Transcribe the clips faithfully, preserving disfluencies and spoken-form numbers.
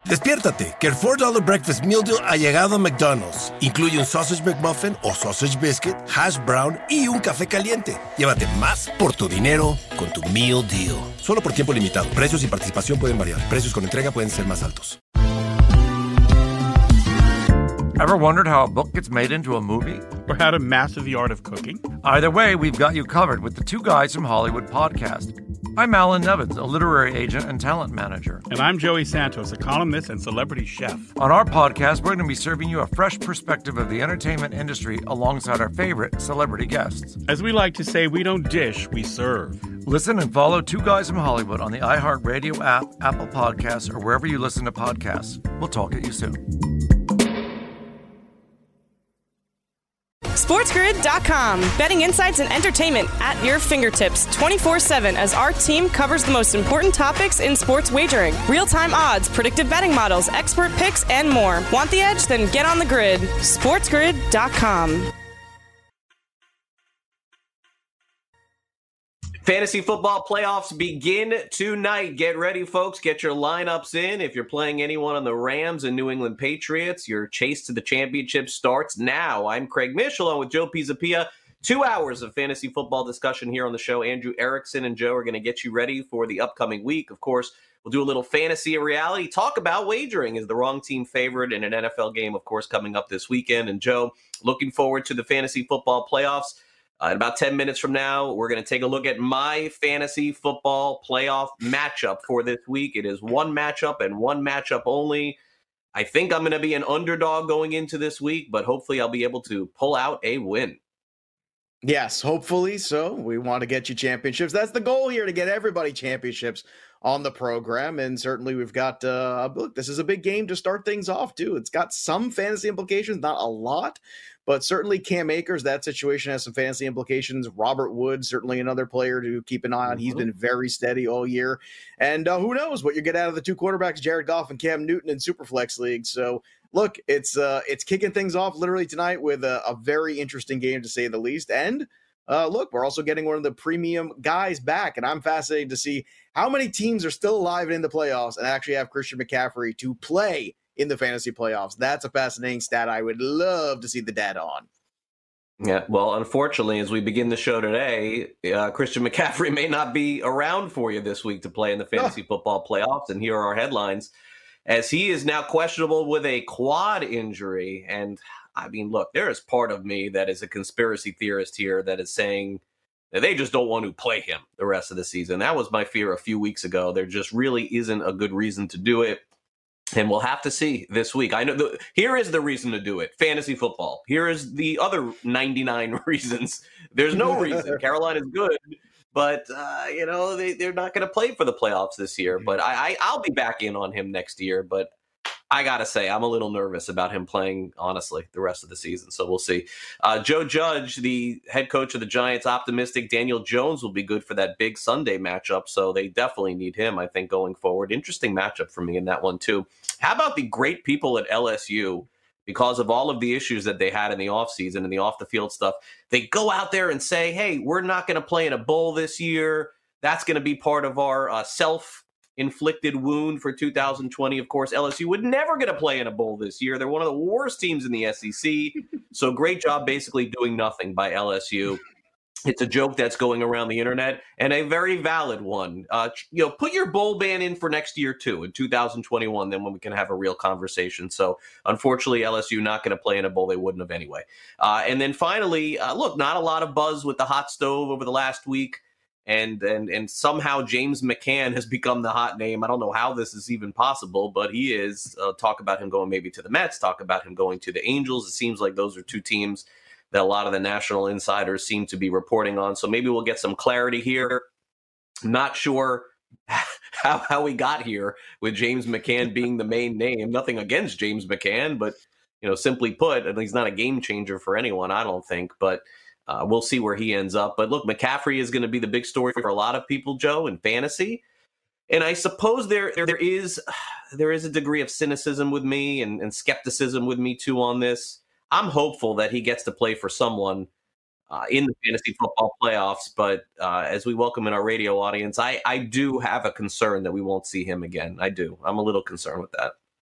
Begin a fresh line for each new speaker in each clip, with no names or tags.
Despiértate, que el four dollar Breakfast Meal Deal ha llegado a McDonald's. Incluye un Sausage McMuffin o Sausage Biscuit, Hash Brown y un café caliente. Llévate más por tu dinero con tu Meal Deal. Solo por tiempo limitado. Precios y participación pueden variar. Precios con entrega pueden ser más altos.
Ever wondered how a book gets made into a movie?
Or how to master the art of cooking?
Either way, we've got you covered with the Two Guys from Hollywood podcast. I'm Alan Nevins, a literary agent and talent manager.
And I'm Joey Santos, a columnist and celebrity chef.
On our podcast, we're going to be serving you a fresh perspective of the entertainment industry alongside our favorite celebrity guests.
As we like to say, we don't dish, we serve.
Listen and follow Two Guys from Hollywood on the iHeartRadio app, Apple Podcasts, or wherever you listen to podcasts. We'll talk at you soon.
SportsGrid dot com. Betting insights and entertainment at your fingertips twenty-four seven as our team covers the most important topics in sports wagering. Real-time odds, predictive betting models, expert picks, and more. Want the edge? Then get on the grid. SportsGrid dot com.
Fantasy football playoffs begin tonight. Get ready, folks. Get your lineups in. If you're playing anyone on the Rams and New England Patriots, your chase to the championship starts now. I'm Craig Mish, along with Joe Pisapia. Two hours of fantasy football discussion here on the show. Andrew Erickson and Joe are going to get you ready for the upcoming week. Of course, we'll do a little fantasy and reality. Talk about wagering. Is the wrong team favored in an N F L game, of course, coming up this weekend. And Joe, looking forward to the fantasy football playoffs. Uh, in about ten minutes from now, we're going to take a look at my fantasy football playoff matchup for this week. It is one matchup and one matchup only. I think I'm going to be an underdog going into this week, but hopefully I'll be able to pull out a win.
Yes, hopefully so. We want to get you championships. That's the goal here, to get everybody championships on the program. And certainly we've got, uh, look, this is a big game to start things off, too. It's got some fantasy implications, not a lot. But certainly Cam Akers, that situation has some fantasy implications. Robert Woods, certainly another player to keep an eye on. He's been very steady all year. And uh, who knows what you get out of the two quarterbacks, Jared Goff and Cam Newton, in Superflex League. So, look, it's uh, it's kicking things off literally tonight with a, a very interesting game, to say the least. And, uh, look, we're also getting one of the premium guys back. And I'm fascinated to see how many teams are still alive in the playoffs and actually have Christian McCaffrey to play in the fantasy playoffs. That's a fascinating stat I would love to see the data on.
Yeah, well, unfortunately, as we begin the show today, uh, Christian McCaffrey may not be around for you this week to play in the fantasy oh. football playoffs. And here are our headlines, as he is now questionable with a quad injury. And I mean, look, there is part of me that is a conspiracy theorist here that is saying that they just don't want to play him the rest of the season. That was my fear a few weeks ago. There just really isn't a good reason to do it. And we'll have to see this week. I know the, here is the reason to do it. Fantasy football. Here is the other ninety-nine reasons. There's no reason. Carolina's good, but uh, you know they they're not going to play for the playoffs this year. But I, I I'll be back in on him next year. But I gotta say, I'm a little nervous about him playing, honestly, the rest of the season. So we'll see. Uh, Joe Judge, the head coach of the Giants, optimistic Daniel Jones will be good for that big Sunday matchup. So they definitely need him, I think, going forward. Interesting matchup for me in that one, too. How about the great people at L S U? Because of all of the issues that they had in the offseason and the off-the-field stuff, they go out there and say, hey, we're not going to play in a bowl this year. That's going to be part of our uh, self inflicted wound for two thousand twenty. Of course, L S U would never get to play in a bowl this year. They're one of the worst teams in the S E C. So great job basically doing nothing by L S U. It's a joke that's going around the internet, and a very valid one. Uh, you know, put your bowl ban in for next year too, in two thousand twenty-one. Then when we can have a real conversation. So unfortunately, L S U not going to play in a bowl. They wouldn't have anyway. Uh, and then finally, uh, look, not a lot of buzz with the hot stove over the last week. And and and somehow James McCann has become the hot name. I don't know how this is even possible, but he is. Uh, talk about him going maybe to the Mets. Talk about him going to the Angels. It seems like those are two teams that a lot of the national insiders seem to be reporting on. So maybe we'll get some clarity here. Not sure how, how we got here with James McCann being the main name. Nothing against James McCann, but you know, simply put, and he's not a game changer for anyone, I don't think. But Uh, we'll see where he ends up. But look, McCaffrey is going to be the big story for a lot of people, Joe, in fantasy. And I suppose there there is there is a degree of cynicism with me and, and skepticism with me, too, on this. I'm hopeful that he gets to play for someone uh, in the fantasy football playoffs. But uh, as we welcome in our radio audience, I, I do have a concern that we won't see him again. I do. I'm a little concerned with that.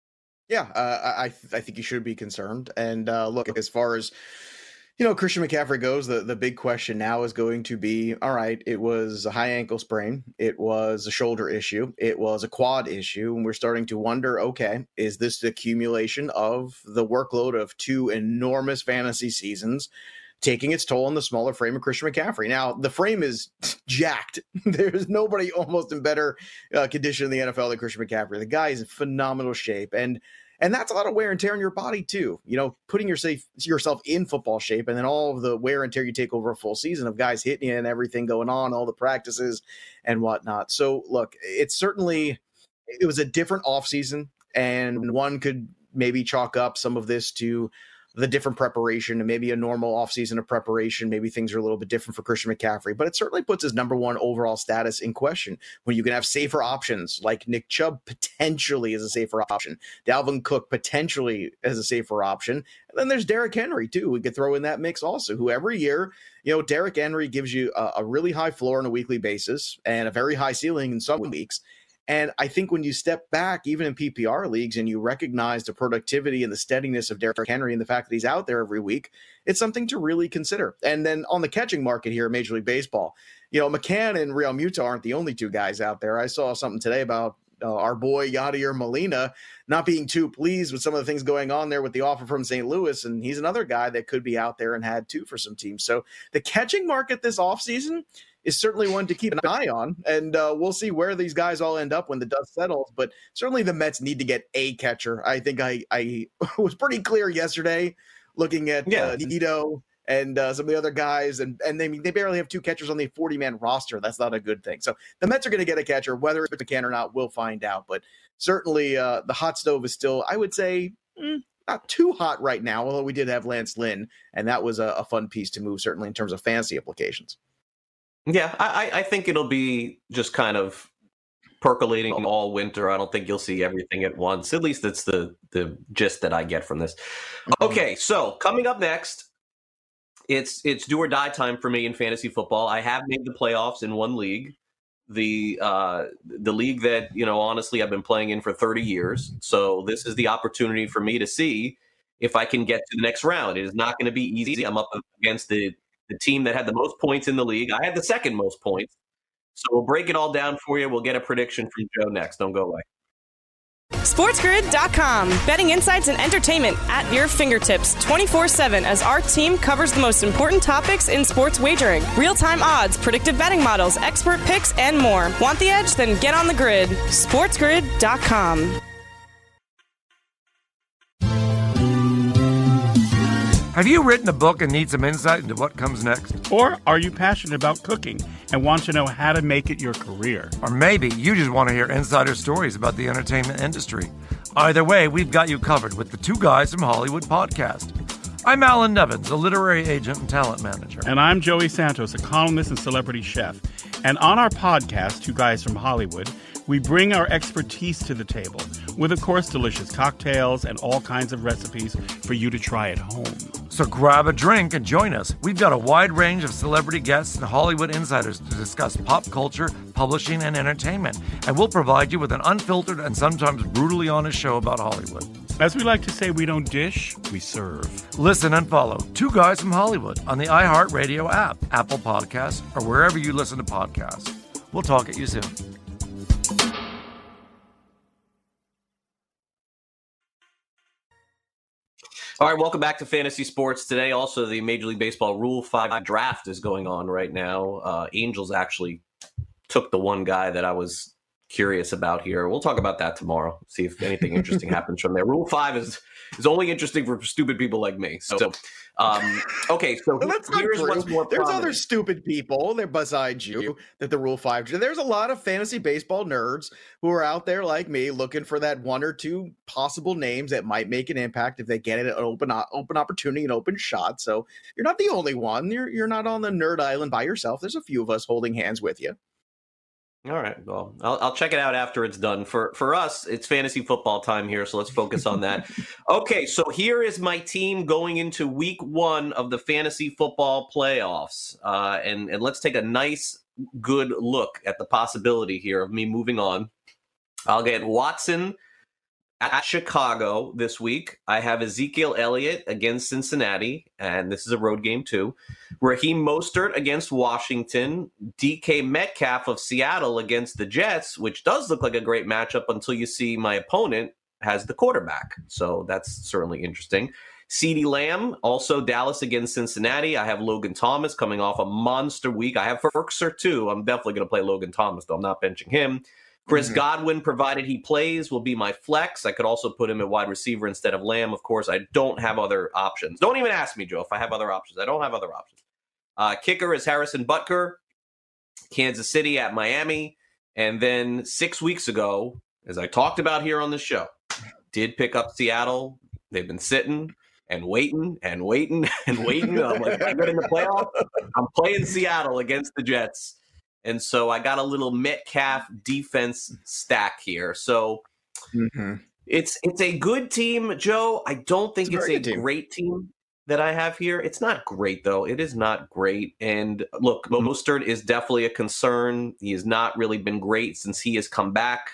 Yeah, uh, I I think you should be concerned. And uh, look, as far as you know, Christian McCaffrey goes, the, the big question now is going to be, all right, it was a high ankle sprain. It was a shoulder issue. It was a quad issue. And we're starting to wonder, okay, is this the accumulation of the workload of two enormous fantasy seasons taking its toll on the smaller frame of Christian McCaffrey? Now, the frame is jacked. There's nobody almost in better uh, condition in the N F L than Christian McCaffrey. The guy is in phenomenal shape. And And that's a lot of wear and tear on your body, too. You know, putting yourself, yourself in football shape, and then all of the wear and tear you take over a full season of guys hitting you and everything going on, all the practices and whatnot. So, look, it's certainly – it was a different offseason, and one could maybe chalk up some of this to the different preparation and maybe a normal offseason of preparation. Maybe things are a little bit different for Christian McCaffrey, but it certainly puts his number one overall status in question when you can have safer options like Nick Chubb potentially as a safer option, Dalvin Cook potentially as a safer option. And then there's Derrick Henry too. We could throw in that mix also, who every year, you know, Derrick Henry gives you a, a really high floor on a weekly basis and a very high ceiling in some weeks. And I think when you step back, even in P P R leagues, and you recognize the productivity and the steadiness of Derrick Henry and the fact that he's out there every week, it's something to really consider. And then on the catching market here in Major League Baseball, you know, McCann and Real Muto aren't the only two guys out there. I saw something today about uh, our boy Yadier Molina not being too pleased with some of the things going on there with the offer from Saint Louis. And he's another guy that could be out there and had two for some teams. So the catching market this offseason is certainly one to keep an eye on, and uh, we'll see where these guys all end up when the dust settles. But certainly the Mets need to get a catcher. I think I, I was pretty clear yesterday looking at yeah. uh, Nito and uh, some of the other guys, and, and they, they barely have two catchers on the forty-man roster. That's not a good thing. So the Mets are going to get a catcher. Whether it's McCann or not, we'll find out. But certainly uh, the hot stove is still, I would say, mm, not too hot right now, although we did have Lance Lynn, and that was a, a fun piece to move, certainly in terms of fantasy implications.
Yeah, I, I think it'll be just kind of percolating all winter. I don't think you'll see everything at once. At least that's the the gist that I get from this. Okay, so coming up next, it's it's do or die time for me in fantasy football. I have made the playoffs in one league, the uh, the league that, you know, honestly, I've been playing in for thirty years. So this is the opportunity for me to see if I can get to the next round. It is not going to be easy. I'm up against the the team that had the most points in the league. I had the second most points. So we'll break it all down for you. We'll get a prediction from Joe next. Don't go away.
SportsGrid dot com. Betting insights and entertainment at your fingertips twenty-four seven as our team covers the most important topics in sports wagering. Real-time odds, predictive betting models, expert picks, and more. Want the edge? Then get on the grid. SportsGrid dot com.
Have you written a book and need some insight into what comes next?
Or are you passionate about cooking and want to know how to make it your career?
Or maybe you just want to hear insider stories about the entertainment industry. Either way, we've got you covered with the Two Guys from Hollywood podcast. I'm Alan Nevins, a literary agent and talent manager.
And I'm Joey Santos, a columnist and celebrity chef. And on our podcast, Two Guys from Hollywood, we bring our expertise to the table with, of course, delicious cocktails and all kinds of recipes for you to try at home.
So grab a drink and join us. We've got a wide range of celebrity guests and Hollywood insiders to discuss pop culture, publishing, and entertainment. And we'll provide you with an unfiltered and sometimes brutally honest show about Hollywood.
As we like to say, we don't dish, we serve.
Listen and follow Two Guys from Hollywood on the iHeartRadio app, Apple Podcasts, or wherever you listen to podcasts. We'll talk at you soon.
All right, welcome back to Fantasy Sports. Today, also, the Major League Baseball Rule five draft is going on right now. Uh, Angels actually took the one guy that I was curious about here. We'll talk about that tomorrow, see if anything interesting happens from there. Rule five is is only interesting for stupid people like me. So, um, okay, so
well, that's
here's
not
what's more
There's
prominent.
other stupid people there besides you that the Rule five. There's a lot of fantasy baseball nerds who are out there like me looking for that one or two possible names that might make an impact if they get it an open open opportunity, an open shot. So you're not the only one. You're you're not on the nerd island by yourself. There's a few of us holding hands with you.
All right. Well, I'll, I'll check it out after it's done. For for us, it's fantasy football time here, so let's focus on that. Okay, so here is my team going into week one of the fantasy football playoffs. Uh, and, and let's take a nice, good look at the possibility here of me moving on. I'll get Watson at Chicago this week. I have Ezekiel Elliott against Cincinnati, and this is a road game too. Raheem Mostert against Washington. D K Metcalf of Seattle against the Jets, which does look like a great matchup until you see my opponent has the quarterback. So that's certainly interesting. CeeDee Lamb, also Dallas against Cincinnati. I have Logan Thomas coming off a monster week. I have Ferkser too. I'm definitely going to play Logan Thomas, though I'm not benching him. Chris mm-hmm. Godwin, provided he plays, will be my flex. I could also put him at wide receiver instead of Lamb. Of course, I don't have other options. Don't even ask me, Joe, if I have other options. I don't have other options. Uh, kicker is Harrison Butker, Kansas City at Miami. And then six weeks ago, as I talked about here on the show, did pick up Seattle. They've been sitting and waiting and waiting and waiting. I'm like, I get in the playoff. I'm playing Seattle against the Jets. And so I got a little Metcalf defense stack here. So mm-hmm. it's it's a good team, Joe. I don't think it's, it's a, a great team that I have here. It's not great, though. It is not great. And look, Mostert is definitely a concern. He has not really been great since he has come back.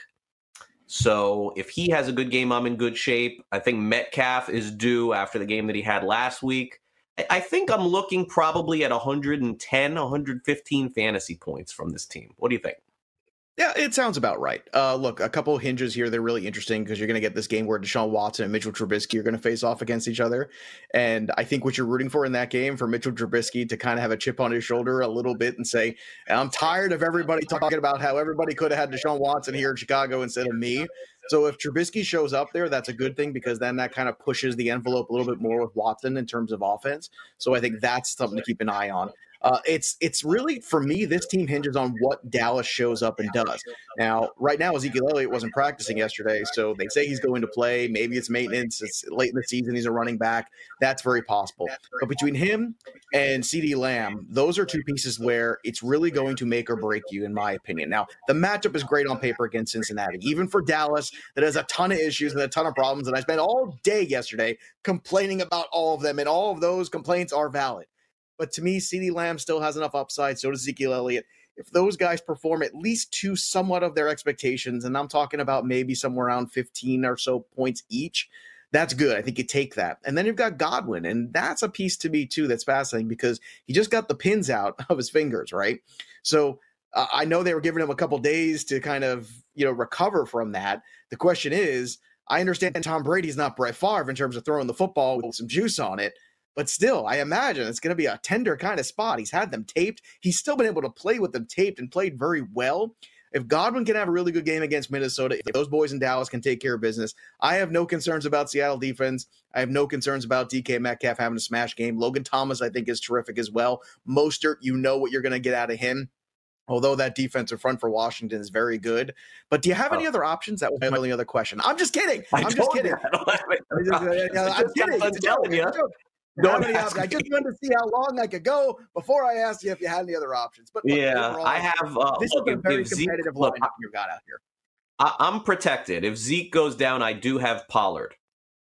So if he has a good game, I'm in good shape. I think Metcalf is due after the game that he had last week. I think I'm looking probably at one hundred ten, one hundred fifteen fantasy points from this team. What do you think?
Yeah, it sounds about right. Uh, look, a couple of hinges here. They're really interesting because you're going to get this game where Deshaun Watson and Mitchell Trubisky are going to face off against each other. And I think what you're rooting for in that game for Mitchell Trubisky to kind of have a chip on his shoulder a little bit and say, I'm tired of everybody talking about how everybody could have had Deshaun Watson here in Chicago instead of me. So if Trubisky shows up there, that's a good thing because then that kind of pushes the envelope a little bit more with Watson in terms of offense. So I think that's something to keep an eye on. Uh, it's it's really, for me, this team hinges on what Dallas shows up and does. Now, right now, Ezekiel Elliott wasn't practicing yesterday, so they say he's going to play. Maybe it's maintenance. It's late in the season. He's a running back. That's very possible. But between him and CeeDee Lamb, those are two pieces where it's really going to make or break you, in my opinion. Now, the matchup is great on paper against Cincinnati. Even for Dallas, that has a ton of issues and a ton of problems, and I spent all day yesterday complaining about all of them, and all of those complaints are valid. But to me, CeeDee Lamb still has enough upside. So does Ezekiel Elliott. If those guys perform at least to somewhat of their expectations, and I'm talking about maybe somewhere around fifteen or so points each, that's good. I think you take that. And then you've got Godwin, and that's a piece to me too that's fascinating because he just got the pins out of his fingers, right? So uh, I know they were giving him a couple days to kind of, you know, recover from that. The question is, I understand Tom Brady's not Brett Favre in terms of throwing the football with some juice on it. But still, I imagine it's going to be a tender kind of spot. He's had them taped. He's still been able to play with them taped and played very well. If Godwin can have a really good game against Minnesota, if those boys in Dallas can take care of business, I have no concerns about Seattle defense. I have no concerns about D K Metcalf having a smash game. Logan Thomas, I think, is terrific as well. Mostert, you know what you're going to get out of him. Although that defensive front for Washington is very good. But do you have any oh. other options? That was my only other question. I'm just kidding.
I
I'm just kidding. I'm, just, I'm kidding. I'm telling you. Don't ask I just wanted to see how long I could go before I asked you if you had any other options. But look,
yeah,
overall,
I have. Uh,
this look, is a very competitive Zeke, lineup you got out here.
I, I'm protected. If Zeke goes down, I do have Pollard,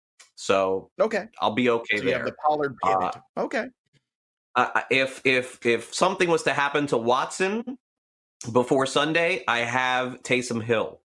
so
okay,
I'll be okay
so
there.
You have the Pollard pivot. Uh, okay.
Uh, if if if something was to happen to Watson before Sunday, I have Taysom Hill.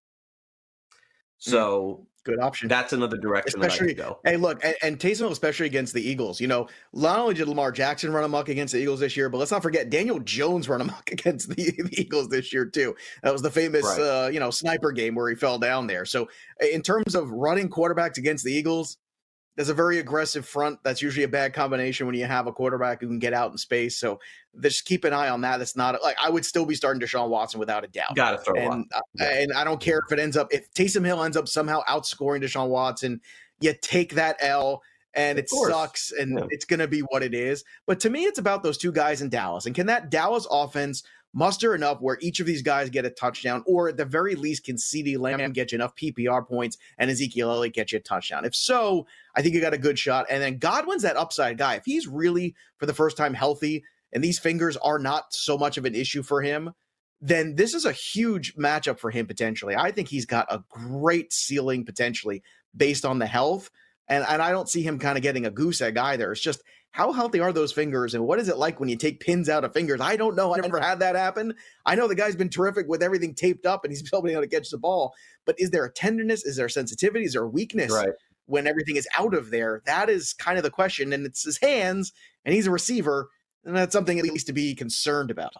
So. Mm.
Good option.
That's another direction
especially,
that I could go.
Hey, look, and, and Taysom, especially against the Eagles. You know, not only did Lamar Jackson run amok against the Eagles this year, but let's not forget Daniel Jones run amok against the, the Eagles this year too. That was the famous, right. uh, you know, sniper game where he fell down there. So, in terms of running quarterbacks against the Eagles, there's a very aggressive front. That's usually a bad combination when you have a quarterback who can get out in space. So just keep an eye on that. That's not like I would still be starting Deshaun Watson without a doubt.
Got to throw
and,
one.
Yeah. And I don't care if it ends up if Taysom Hill ends up somehow outscoring Deshaun Watson. You take that L, and it sucks, and yeah. it's going to be what it is. But to me, it's about those two guys in Dallas, and can that Dallas offense muster enough where each of these guys get a touchdown, or at the very least, can CeeDee Lamb get you enough P P R points and Ezekiel Elliott get you a touchdown? If so, I think you got a good shot. And then Godwin's that upside guy. If he's really, for the first time, healthy, and these fingers are not so much of an issue for him, then this is a huge matchup for him potentially. I think he's got a great ceiling potentially based on the health. And, and I don't see him kind of getting a goose egg either. It's just, how healthy are those fingers? And what is it like when you take pins out of fingers? I don't know. I've never had that happen. I know the guy's been terrific with everything taped up and he's still been able to catch the ball. But is there a tenderness? Is there sensitivity? Is there a weakness
right.
when everything is out of there? That is kind of the question. And it's his hands and he's a receiver. And that's something at least to be concerned about.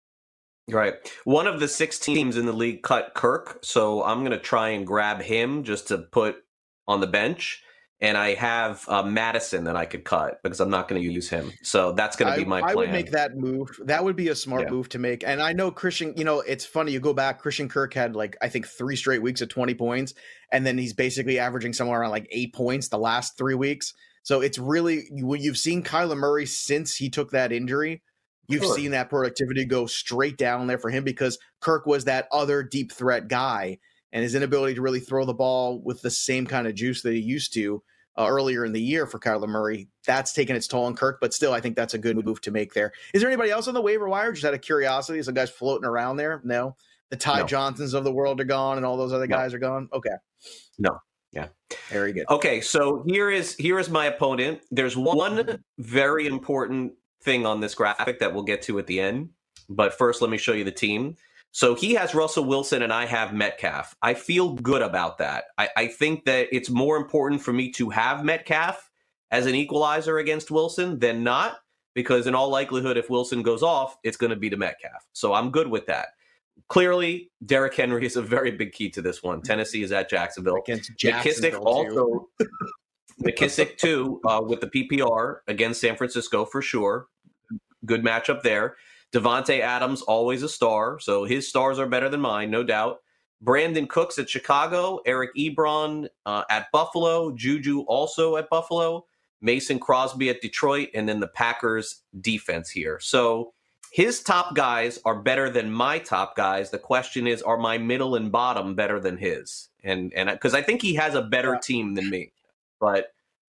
Right. One of the six teams in the league cut Kirk. So I'm going to try and grab him just to put on the bench. And I have uh, Madison that I could cut because I'm not going to use him. So that's going to be my plan.
I would make that move. That would be a smart yeah. move to make. And I know Christian, you know, it's funny. You go back, Christian Kirk had like, I think three straight weeks of twenty points. And then he's basically averaging somewhere around like eight points the last three weeks. So it's really, when you've seen Kyler Murray since he took that injury, you've sure. seen that productivity go straight down there for him because Kirk was that other deep threat guy. And his inability to really throw the ball with the same kind of juice that he used to uh, earlier in the year for Kyler Murray, that's taken its toll on Kirk. But still, I think that's a good move to make there. Is there anybody else on the waiver wire? Just out of curiosity, some guys floating around there? No? The Ty no. Johnsons of the world are gone and all those other guys no. are gone? Okay.
No. Yeah.
Very good.
Okay, so here is here is my opponent. There's one very important thing on this graphic that we'll get to at the end. But first, let me show you the team. So he has Russell Wilson and I have Metcalf. I feel good about that. I, I think that it's more important for me to have Metcalf as an equalizer against Wilson than not, because in all likelihood, if Wilson goes off, it's going to be to Metcalf. So I'm good with that. Clearly, Derrick Henry is a very big key to this one. Tennessee is at Jacksonville.
Against Jacksonville
McKissick also, McKissick too, uh, with the P P R against San Francisco for sure. Good matchup there. Devontae Adams, always a star, so his stars are better than mine, no doubt. Brandon Cooks at Chicago, Eric Ebron uh, at Buffalo, Juju also at Buffalo, Mason Crosby at Detroit, and then the Packers defense here. So his top guys are better than my top guys. The question is, are my middle and bottom better than his? And and because I think he has a better yeah. team than me, but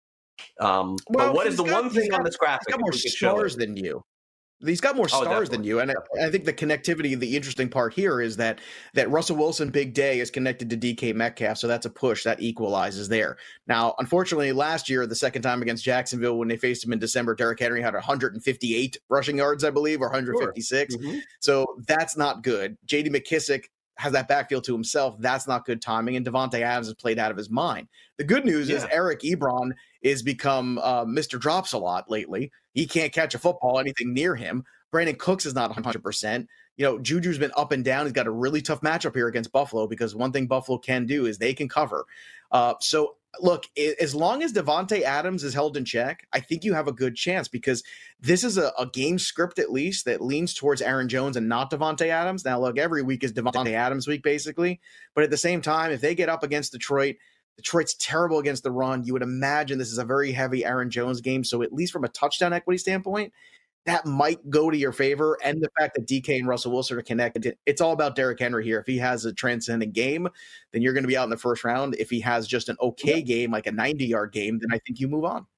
um, well, but what is the got, one thing got, on this graphic?
He's got more stars than you. He's got more stars oh, than you. And I, I think the connectivity, the interesting part here is that that Russell Wilson big day is connected to D K Metcalf. So that's a push that equalizes there. Now, unfortunately, last year, the second time against Jacksonville, when they faced him in December, Derrick Henry had one hundred fifty-eight rushing yards, I believe, or one hundred fifty-six. Sure. Mm-hmm. So that's not good. J D McKissick has that backfield to himself. That's not good timing. And Devontae Adams has played out of his mind. The good news yeah. is Eric Ebron is become uh, Mister Drops a lot lately. He can't catch a football, anything near him. Brandon Cooks is not one hundred percent. You know, Juju's been up and down. He's got a really tough matchup here against Buffalo because one thing Buffalo can do is they can cover. Uh, so, look, as long as Devontae Adams is held in check, I think you have a good chance because this is a, a game script at least that leans towards Aaron Jones and not Devontae Adams. Now, look, every week is Devontae Adams week, basically. But at the same time, if they get up against Detroit, Detroit's terrible against the run. You would imagine this is a very heavy Aaron Jones game. So at least from a touchdown equity standpoint, that might go to your favor. And the fact that D K and Russell Wilson are connected, it's all about Derrick Henry here. If he has a transcendent game, then you're going to be out in the first round. If he has just an okay game, like a ninety-yard game, then I think you move on.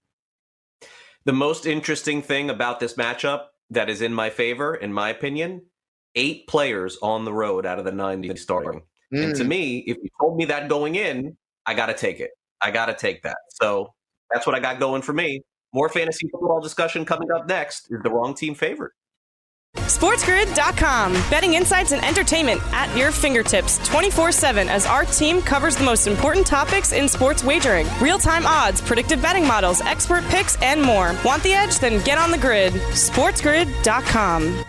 The most interesting thing about this matchup that is in my favor, in my opinion, eight players on the road out of the ninety starting. Mm. And to me, if you told me that going in, I got to take it. I got to take that. So that's what I got going for me. More fantasy football discussion coming up next. Is the wrong team favored?
SportsGrid dot com. Betting insights and entertainment at your fingertips twenty-four seven as our team covers the most important topics in sports wagering. Real-time odds, predictive betting models, expert picks, and more. Want the edge? Then get on the grid. SportsGrid dot com.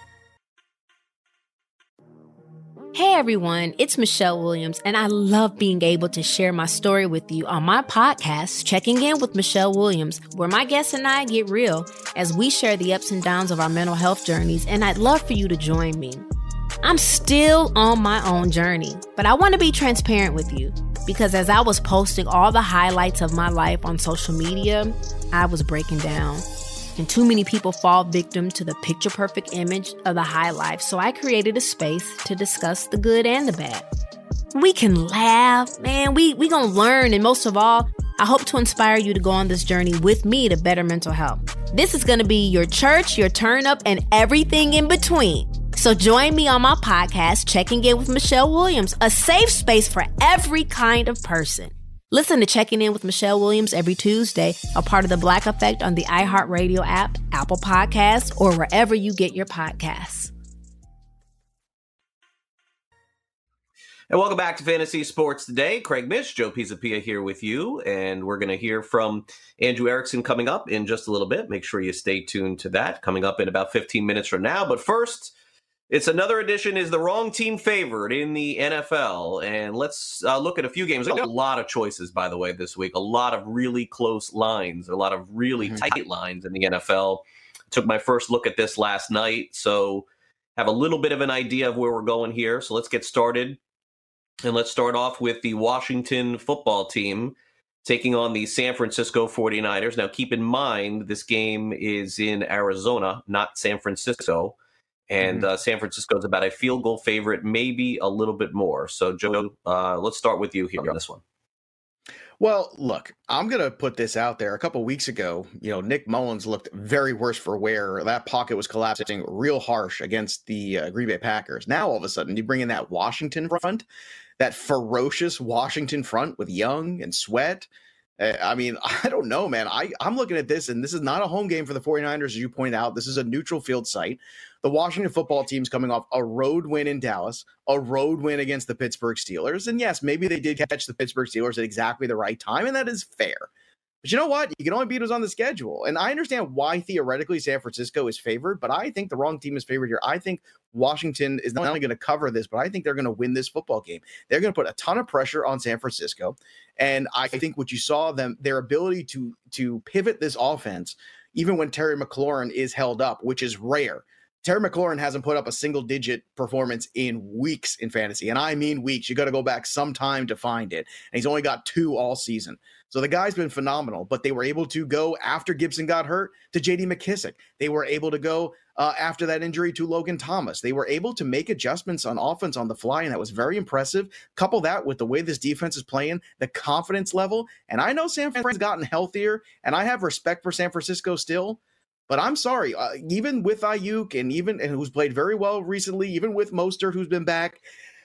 Hey everyone, it's Michelle Williams, and I love being able to share my story with you on my podcast, Checking In with Michelle Williams, where my guests and I get real as we share the ups and downs of our mental health journeys, and I'd love for you to join me. I'm still on my own journey, but I want to be transparent with you because as I was posting all the highlights of my life on social media, I was breaking down. And too many people fall victim to the picture-perfect image of the high life, so I created a space to discuss the good and the bad. We can laugh, man, we we gonna learn, and most of all, I hope to inspire you to go on this journey with me to better mental health. This is gonna be your church, your turn-up, and everything in between. So join me on my podcast, Checking In with Michelle Williams, a safe space for every kind of person. Listen to Checking In with Michelle Williams every Tuesday, a part of the Black Effect on the iHeartRadio app, Apple Podcasts, or wherever you get your podcasts.
And welcome back to Fantasy Sports Today. Craig Mish, Joe Pisapia here with you, and we're going to hear from Andrew Erickson coming up in just a little bit. Make sure you stay tuned to that, coming up in about fifteen minutes from now. But first, it's another edition, Is the Wrong Team Favored in the N F L? And let's uh, look at a few games. There's a lot of choices, by the way, this week. A lot of really close lines, a lot of really mm-hmm. tight lines in the N F L. Took my first look at this last night, so have a little bit of an idea of where we're going here. So let's get started. And let's start off with the Washington football team taking on the San Francisco forty-niners. Now, keep in mind, this game is in Arizona, not San Francisco. And mm-hmm. uh, San Francisco is about a field goal favorite, maybe a little bit more. So, Joe, uh, let's start with you here on this one.
Well, look, I'm going to put this out there. A couple of weeks ago, you know, Nick Mullins looked very worse for wear. That pocket was collapsing real harsh against the uh, Green Bay Packers. Now, all of a sudden, you bring in that Washington front, that ferocious Washington front with Young and Sweat. Uh, I mean, I don't know, man. I, I'm looking at this, and this is not a home game for the forty-niners, as you pointed out. This is a neutral field site. The Washington football team's coming off a road win in Dallas, a road win against the Pittsburgh Steelers. And yes, maybe they did catch the Pittsburgh Steelers at exactly the right time, and that is fair. But you know what? You can only beat who's on the schedule. And I understand why theoretically San Francisco is favored, but I think the wrong team is favored here. I think Washington is not only going to cover this, but I think they're going to win this football game. They're going to put a ton of pressure on San Francisco. And I think what you saw them, their ability to, to pivot this offense, even when Terry McLaurin is held up, which is rare. Terry McLaurin hasn't put up a single-digit performance in weeks in fantasy, and I mean weeks. You got to go back some time to find it, and he's only got two all season. So the guy's been phenomenal, but they were able to go after Gibson got hurt to J D McKissick. They were able to go uh, after that injury to Logan Thomas. They were able to make adjustments on offense on the fly, and that was very impressive. Couple that with the way this defense is playing, the confidence level, and I know San Francisco's gotten healthier, and I have respect for San Francisco still. But I'm sorry, uh, even with Ayuk and even and who's played very well recently, even with Mostert who's been back,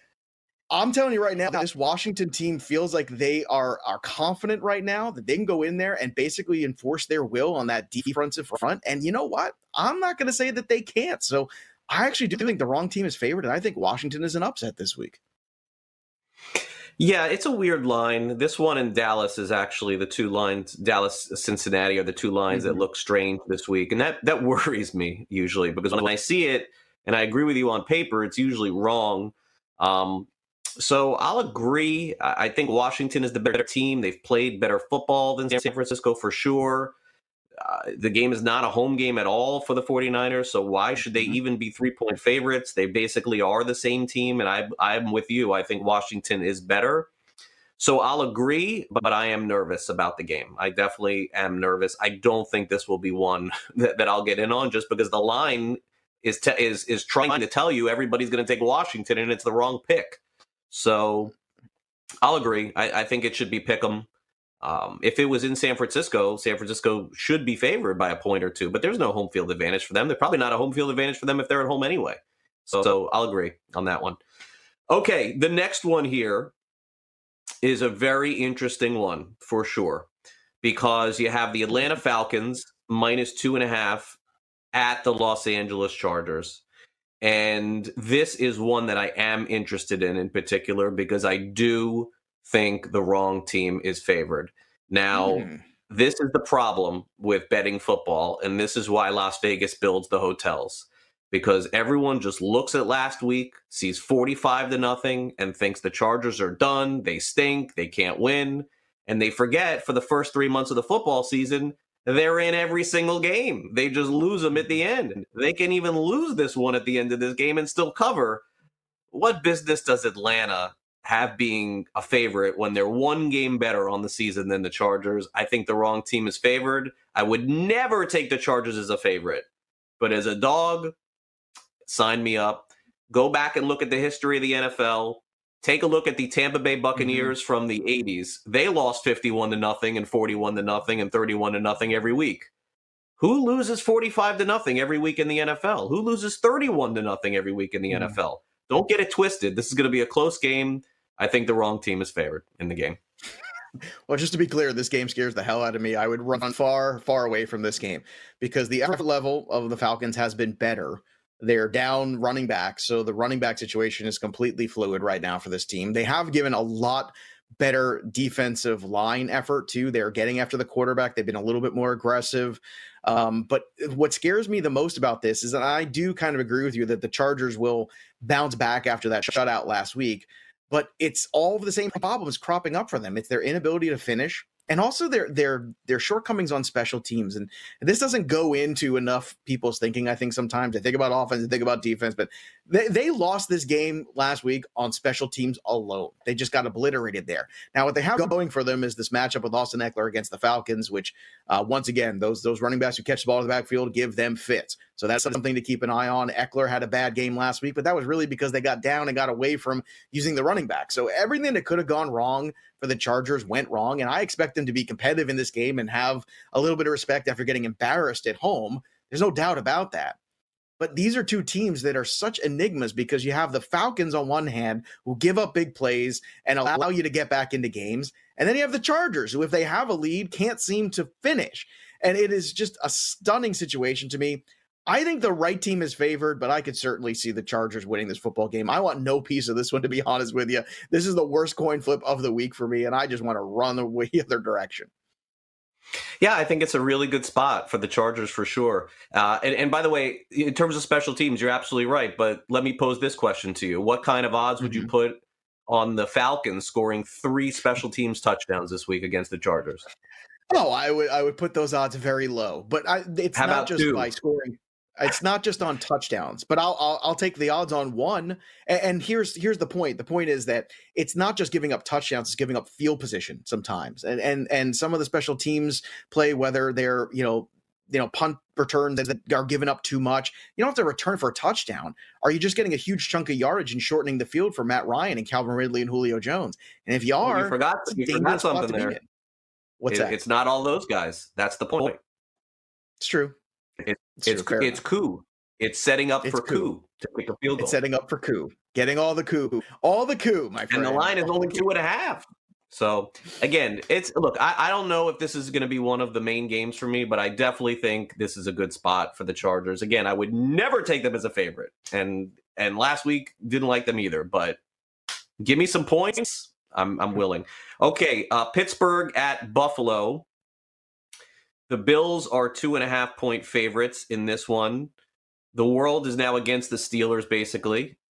I'm telling you right now, this Washington team feels like they are are confident right now that they can go in there and basically enforce their will on that defensive front. And you know what? I'm not going to say that they can't. So I actually do think the wrong team is favored, and I think Washington is an upset this week.
Yeah, it's a weird line. This one in Dallas is actually the two lines, Dallas, Cincinnati are the two lines mm-hmm. that look strange this week. And that, that worries me usually because when I see it, and I agree with you on paper, it's usually wrong. Um, so I'll agree. I think Washington is the better team. They've played better football than San Francisco for sure. Uh, the game is not a home game at all for the forty-niners, so why should they even be three-point favorites? They basically are the same team, and I, I'm with you. I think Washington is better. So I'll agree, but I am nervous about the game. I definitely am nervous. I don't think this will be one that, that I'll get in on just because the line is te- is is trying to tell you everybody's going to take Washington, and it's the wrong pick. So I'll agree. I, I think it should be pick 'em. Um, if it was in San Francisco, San Francisco should be favored by a point or two, but there's no home field advantage for them. They're probably not a home field advantage for them if they're at home anyway. So, so I'll agree on that one. Okay, the next one here is a very interesting one for sure because you have the Atlanta Falcons minus two and a half at the Los Angeles Chargers. And this is one that I am interested in in particular because I do think the wrong team is favored. Now, mm. this is the problem with betting football, and this is why Las Vegas builds the hotels. Because everyone just looks at last week, sees forty-five to nothing, and thinks the Chargers are done, they stink, they can't win, and they forget for the first three months of the football season, they're in every single game. They just lose them at the end. They can even lose this one at the end of this game and still cover. What business does Atlanta have being a favorite when they're one game better on the season than the Chargers? I think the wrong team is favored. I would never take the Chargers as a favorite. But as a dog, sign me up. Go back and look at the history of the N F L. Take a look at the Tampa Bay Buccaneers mm-hmm. from the eighties. They lost fifty-one to nothing and forty-one to nothing and thirty-one to nothing every week. Who loses forty-five to nothing every week in the N F L? Who loses thirty-one to nothing every week in the mm-hmm. N F L? Don't get it twisted. This is going to be a close game. I think the wrong team is favored in the game.
Well, just to be clear, this game scares the hell out of me. I would run far, far away from this game because the effort level of the Falcons has been better. They're down running back, so the running back situation is completely fluid right now for this team. They have given a lot better defensive line effort, too. They're getting after the quarterback. They've been a little bit more aggressive. Um, but what scares me the most about this is that I do kind of agree with you that the Chargers will bounce back after that shutout last week. But it's all of the same problems cropping up for them. It's their inability to finish and also their their their shortcomings on special teams. And this doesn't go into enough people's thinking, I think, sometimes. They think about offense, they think about defense, but they, they lost this game last week on special teams alone. They just got obliterated there. Now, what they have going for them is this matchup with Austin Eckler against the Falcons, which, uh, once again, those, those running backs who catch the ball in the backfield give them fits. So that's something to keep an eye on. Eckler had a bad game last week, but that was really because they got down and got away from using the running back. So everything that could have gone wrong for the Chargers went wrong, and I expect them to be competitive in this game and have a little bit of respect after getting embarrassed at home. There's no doubt about that. But these are two teams that are such enigmas because you have the Falcons on one hand who give up big plays and allow you to get back into games. And then you have the Chargers who, if they have a lead, can't seem to finish. And it is just a stunning situation to me. I think the right team is favored, but I could certainly see the Chargers winning this football game. I want no piece of this one, to be honest with you. This is the worst coin flip of the week for me, and I just want to run the other direction.
Yeah, I think it's a really good spot for the Chargers for sure. Uh, and, and by the way, in terms of special teams, you're absolutely right. But let me pose this question to you. What kind of odds would mm-hmm. you put on the Falcons scoring three special teams touchdowns this week against the Chargers?
Oh, I would I would put those odds very low. But I, it's
How
not just
two?
by scoring. It's not just on touchdowns, but I'll, I'll I'll take the odds on one. And, and here's here's the point. The point is that it's not just giving up touchdowns; it's giving up field position sometimes. And and and some of the special teams play, whether they're you know you know punt returns that are giving up too much. You don't have to return for a touchdown. Are you just getting a huge chunk of yardage and shortening the field for Matt Ryan and Calvin Ridley and Julio Jones? And if you are,
well, you forgot you forgot something there.
What's
it,
that?
It's not all those guys. That's the point.
It's true.
It, it's it's, it's coup. It's setting up it's for coup. coup to pick a field goal.
It's setting up for coup. Getting all the coup. All the coup, my friend.
And the line is only two and a half. So, again, it's look, I, I don't know if this is going to be one of the main games for me, but I definitely think this is a good spot for the Chargers. Again, I would never take them as a favorite. And and last week, didn't like them either. But give me some points. I'm, I'm willing. Okay, uh, Pittsburgh at Buffalo. The Bills are two and a half point favorites in this one. The world is now against the Steelers, basically.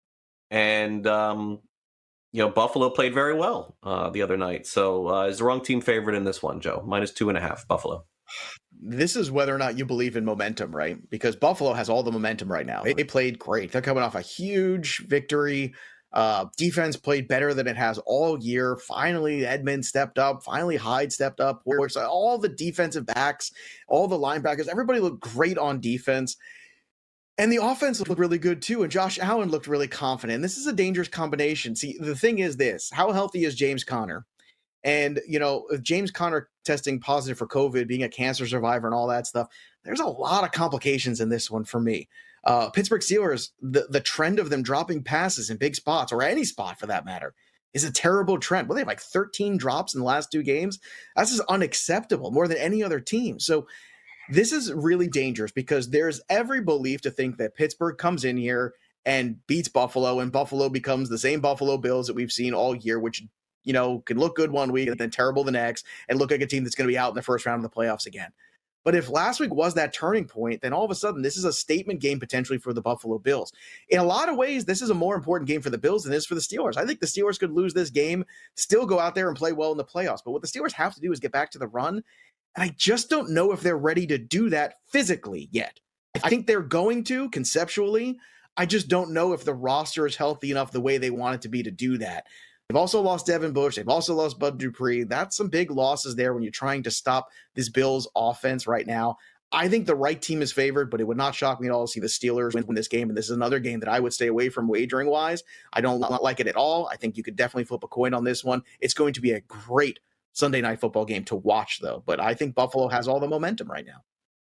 And, um, you know, Buffalo played very well uh, the other night. So uh, is the wrong team favorite in this one, Joe? Minus two and a half, Buffalo.
This is whether or not you believe in momentum, right? Because Buffalo has all the momentum right now. They, they played great. They're coming off a huge victory. Uh, defense played better than it has all year. Finally, Edmonds stepped up. Finally, Hyde stepped up. All the defensive backs, all the linebackers, everybody looked great on defense. And the offense looked really good, too. And Josh Allen looked really confident. This is a dangerous combination. See, the thing is this. How healthy is James Conner? And, you know, with James Conner testing positive for COVID, being a cancer survivor and all that stuff, there's a lot of complications in this one for me. Uh, Pittsburgh Steelers, the, the trend of them dropping passes in big spots, or any spot for that matter, is a terrible trend. Well, they have like thirteen drops in the last two games. That's just unacceptable, more than any other team. So this is really dangerous because there's every belief to think that Pittsburgh comes in here and beats Buffalo, and Buffalo becomes the same Buffalo Bills that we've seen all year, which, you know, can look good one week and then terrible the next, and look like a team that's going to be out in the first round of the playoffs again. But if last week was that turning point, then all of a sudden this is a statement game potentially for the Buffalo Bills. In a lot of ways, this is a more important game for the Bills than it is for the Steelers. I think the Steelers could lose this game, still go out there and play well in the playoffs. But what the Steelers have to do is get back to the run. And I just don't know if they're ready to do that physically yet. I think they're going to conceptually. I just don't know if the roster is healthy enough the way they want it to be to do that. They've also lost Devin Bush. They've also lost Bud Dupree. That's some big losses there when you're trying to stop this Bills offense right now. I think the right team is favored, but it would not shock me at all to see the Steelers win this game. And this is another game that I would stay away from wagering-wise. I don't like it at all. I think you could definitely flip a coin on this one. It's going to be a great Sunday night football game to watch, though. But I think Buffalo has all the momentum right now.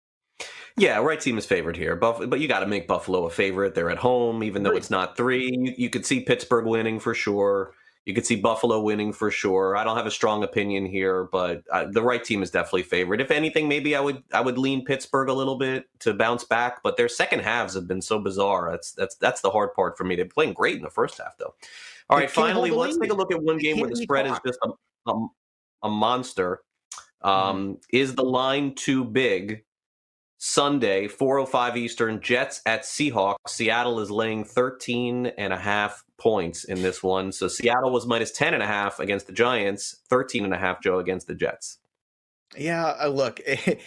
Yeah, right team is favored here. Buff- but you got to make Buffalo a favorite. They're at home, even though it's not three. You, you could see Pittsburgh winning for sure. You could see Buffalo winning for sure. I don't have a strong opinion here, but uh, the right team is definitely favored. If anything, maybe I would I would lean Pittsburgh a little bit to bounce back, but their second halves have been so bizarre. That's that's that's the hard part for me. They're playing great in the first half, though. All right, finally, let's take a look at one game where the spread is just a, a, a monster. Um, mm-hmm. Is the line too big? Sunday, four oh five Eastern, Jets at Seahawks. Seattle is laying thirteen and a half points in this one. So Seattle was minus ten and a half against the Giants, thirteen and a half, Joe, against the Jets.
Yeah, uh, look,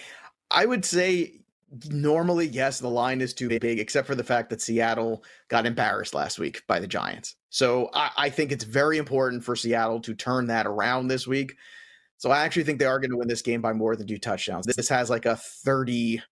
I would say normally, yes, the line is too big, except for the fact that Seattle got embarrassed last week by the Giants. So I, I think it's very important for Seattle to turn that around this week. So I actually think they are going to win this game by more than two touchdowns. This has like a thirty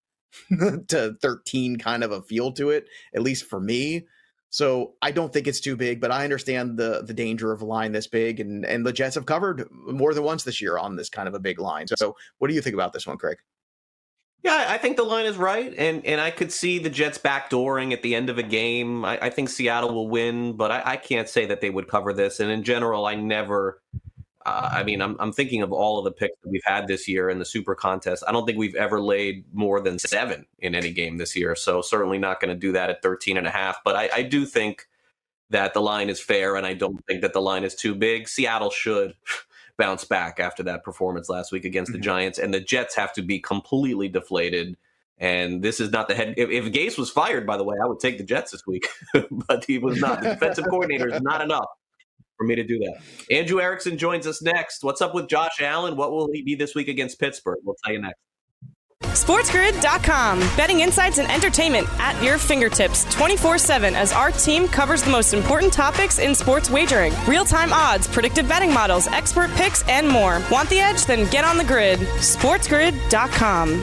to thirteen kind of a feel to it, at least for me. So I don't think it's too big, but I understand the the danger of a line this big, and and the Jets have covered more than once this year on this kind of a big line. So what do you think about this one, Craig?
Yeah, I think the line is right, and and I could see the Jets backdooring at the end of a game. I, I think Seattle will win, but I, I can't say that they would cover this. And in general, I never... Uh, I mean, I'm I'm thinking of all of the picks that we've had this year in the Super Contest. I don't think we've ever laid more than seven in any game this year. So certainly not going to do that at thirteen and a half. But I, I do think that the line is fair, and I don't think that the line is too big. Seattle should bounce back after that performance last week against mm-hmm. the Giants, and the Jets have to be completely deflated. And this is not the head. If, if Gase was fired, by the way, I would take the Jets this week, but he was not. The defensive coordinator is not enough for me to do that. Andrew Erickson joins us next. What's up with Josh Allen? What will he be this week against Pittsburgh? We'll tell you next.
SportsGrid dot com. Betting insights and entertainment at your fingertips twenty-four seven as our team covers the most important topics in sports wagering. Real-time odds, predictive betting models, expert picks, and more. Want the edge? Then get on the grid. SportsGrid dot com.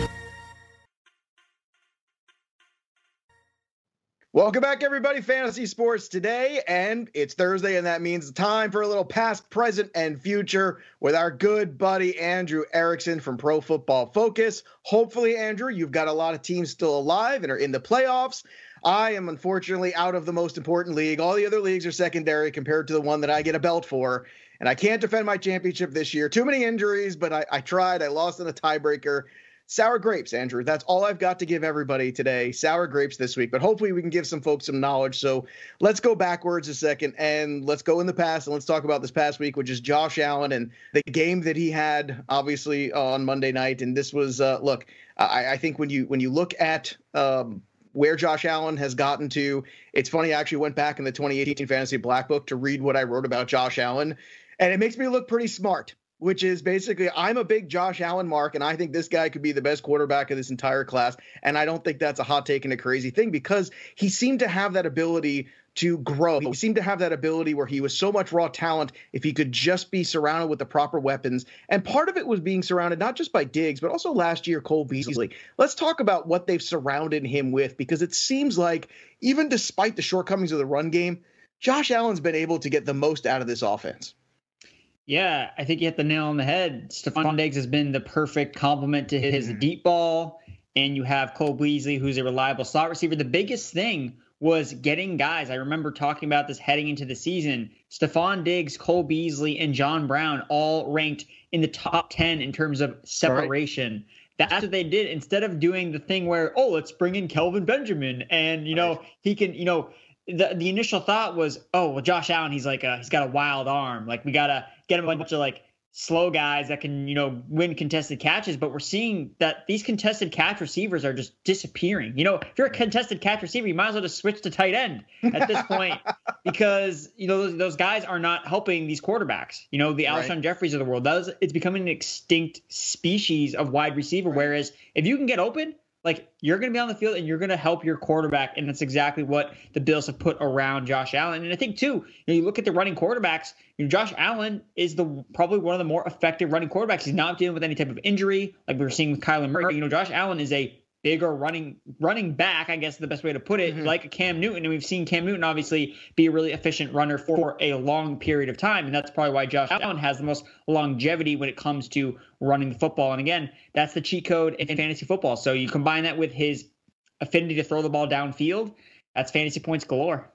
Welcome back, everybody. Fantasy Sports today, and it's Thursday, and that means time for a little past, present, and future with our good buddy Andrew Erickson from Pro Football Focus. Hopefully, Andrew, you've got a lot of teams still alive and are in the playoffs. I am unfortunately out of the most important league. All the other leagues are secondary compared to the one that I get a belt for, and I can't defend my championship this year. Too many injuries, but I, I tried. I lost in a tiebreaker. Sour grapes, Andrew. That's all I've got to give everybody today. Sour grapes this week, but hopefully we can give some folks some knowledge. So let's go backwards a second and let's go in the past and let's talk about this past week, which is Josh Allen and the game that he had, obviously, uh, on Monday night. And this was, uh, look, I, I think when you when you look at um, where Josh Allen has gotten to, it's funny. I actually went back in the twenty eighteen Fantasy Black Book to read what I wrote about Josh Allen, and it makes me look pretty smart. Which is basically, I'm a big Josh Allen mark, and I think this guy could be the best quarterback of this entire class. And I don't think that's a hot take and a crazy thing because he seemed to have that ability to grow. He seemed to have that ability where he was so much raw talent if he could just be surrounded with the proper weapons. And part of it was being surrounded not just by Diggs, but also last year, Cole Beasley. Let's talk about what they've surrounded him with, because it seems like even despite the shortcomings of the run game, Josh Allen's been able to get the most out of this offense.
Yeah, I think you hit the nail on the head. Stephon Diggs has been the perfect complement to his deep ball, and you have Cole Beasley, who's a reliable slot receiver. The biggest thing was getting guys. I remember talking about this heading into the season. Stephon Diggs, Cole Beasley, and John Brown all ranked in the top ten in terms of separation. Right. That's what they did instead of doing the thing where, oh, let's bring in Kelvin Benjamin, and you know right. he can, you know. The the initial thought was, oh, well, Josh Allen, he's like a, he's got a wild arm. Like we gotta get him a bunch of like slow guys that can, you know, win contested catches. But we're seeing that these contested catch receivers are just disappearing. You know, if you're a contested catch receiver, you might as well just switch to tight end at this point because you know those, those guys are not helping these quarterbacks. You know, the Alshon right. Jeffries of the world. That is, it's becoming an extinct species of wide receiver. Right. Whereas if you can get open, like you're going to be on the field and you're going to help your quarterback. And that's exactly what the Bills have put around Josh Allen. And I think, too, you know, you look at the running quarterbacks, you know, Josh Allen is the probably one of the more effective running quarterbacks. He's not dealing with any type of injury like we were seeing with Kyler Murray. You know, Josh Allen is a bigger running running back, I guess is the best way to put it, mm-hmm. like a Cam Newton. And we've seen Cam Newton obviously be a really efficient runner for a long period of time. And that's probably why Josh Allen has the most longevity when it comes to running the football. And again, that's the cheat code in fantasy football. So you combine that with his affinity to throw the ball downfield, that's fantasy points galore.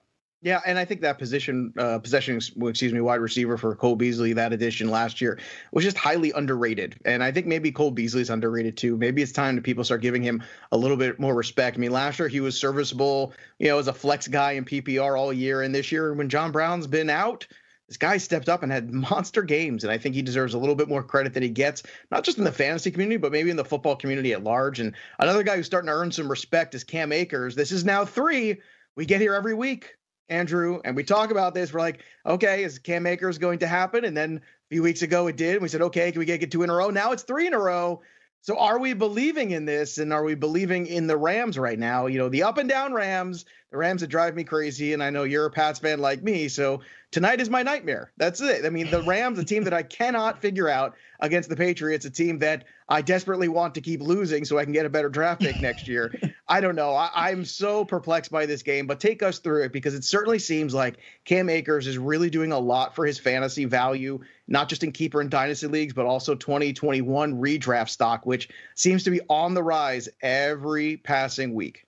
Yeah, and I think that position, uh, possession, excuse me, wide receiver for Cole Beasley, that addition last year was just highly underrated. And I think maybe Cole Beasley's underrated too. Maybe it's time that people start giving him a little bit more respect. I mean, last year he was serviceable, you know, as a flex guy in P P R all year. And this year when John Brown's been out, this guy stepped up and had monster games. And I think he deserves a little bit more credit than he gets, not just in the fantasy community, but maybe in the football community at large. And another guy who's starting to earn some respect is Cam Akers. This is now three. We get here every week, Andrew, and we talk about this. We're like, okay, is Cam Akers going to happen? And then a few weeks ago it did. We said, okay, can we get two in a row? Now it's three in a row. So are we believing in this? And are we believing in the Rams right now? You know, the up and down Rams, the Rams that drive me crazy. And I know you're a Pats fan like me. So tonight is my nightmare. That's it. I mean, the Rams, a team that I cannot figure out against the Patriots, a team that I desperately want to keep losing so I can get a better draft pick next year. I don't know. I, I'm so perplexed by this game, but take us through it, because it certainly seems like Cam Akers is really doing a lot for his fantasy value, not just in keeper and dynasty leagues, but also twenty twenty-one redraft stock, which seems to be on the rise every passing week.